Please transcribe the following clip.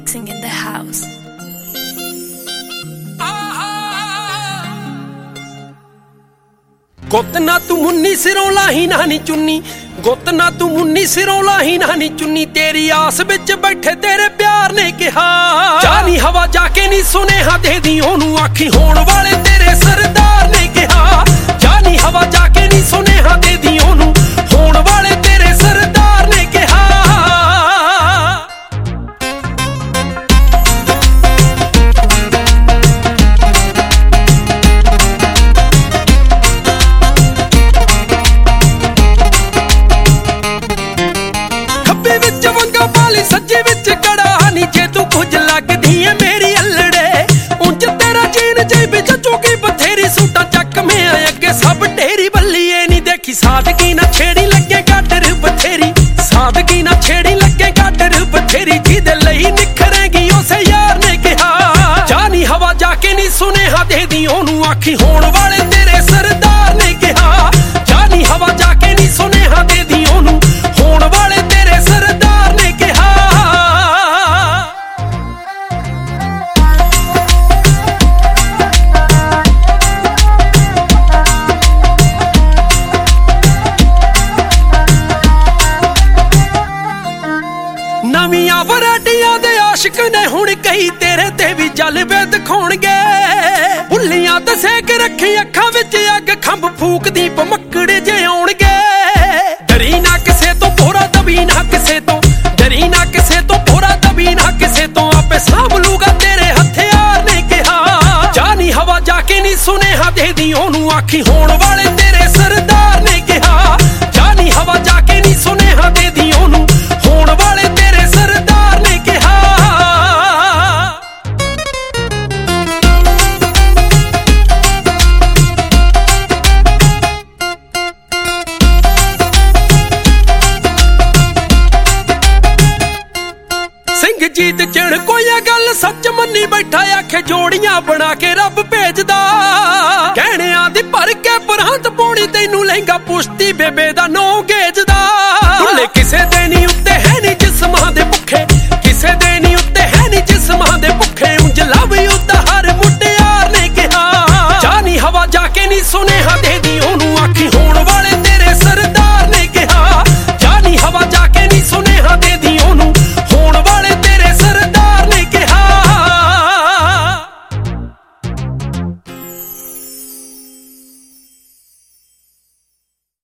mixing in the house. गुत ना तू मुन्नी सिरों लाही ना नी चुन्नी, गुत ना तू मुन्नी सिरों लाही ना नी चुन्नी, तेरी आस विच बैठे तेरे प्यार ने कहा जानी हवा जाके नी सुनेहा दे दी ओनू आखी होण वाले तेरे सरदार ने कहा जानी हवा जाके नी सुनेहा दे दी ओनू होण वाले तेरे सरदार ने कहा। सज्जे विच कड़ा नी जे तू कुछ लगदी है मेरी अल्लड़े उंज तेरा जीन जेब चुकी बथेरी सूटा चक में अगे सब ढेरी बल्लीए नी देखी सादगी ना छेड़ी लगे गाडर बथेरी सादगी ना छेड़ी लगे गाडर बथेरी जिदे लई निखरेगी उसे यार ने कहा जानी हवा जाके नी सुनेहा दे दी ओनू आखी होण वाले तेरे सरदार ने कहा जानी हवा जाके नी सुनेहा दे दी ओनू होण वाले तेरे सरदार ने कहा। नवीं वैरायटियां दे आशिक ने हुण कई तेरे ते भी जलवे दिखाउणगे बुल्लियां ते सेक रखी अखां विच अग खंभ फूक दी भमक्कड़े जे आउणगे डरी ना किसे तो भोरा दबी ना किसे तो डरी ना किसे तो भोरा दबी ना किसे तो आपे सांभ लूगा तेरे हथियार ने कहा जानी हवा जाके नी सुनेहा दे दी ओनू आखी होण वाले तेरे सरदार ने कहा जानी हवा जाके नी सुनेहा दे दी ओनू होण वाले तेरे सरदार ने कहा। जीत चिण कोई गल सच मन्नी बैठा आखे जोड़ियां बना के रब भेजदा कहणियां दी भर के परहंत पौनी तैनू लहंगा पुश्ती बेबे दा नौ गेजदा भुल्ले किसे दे नी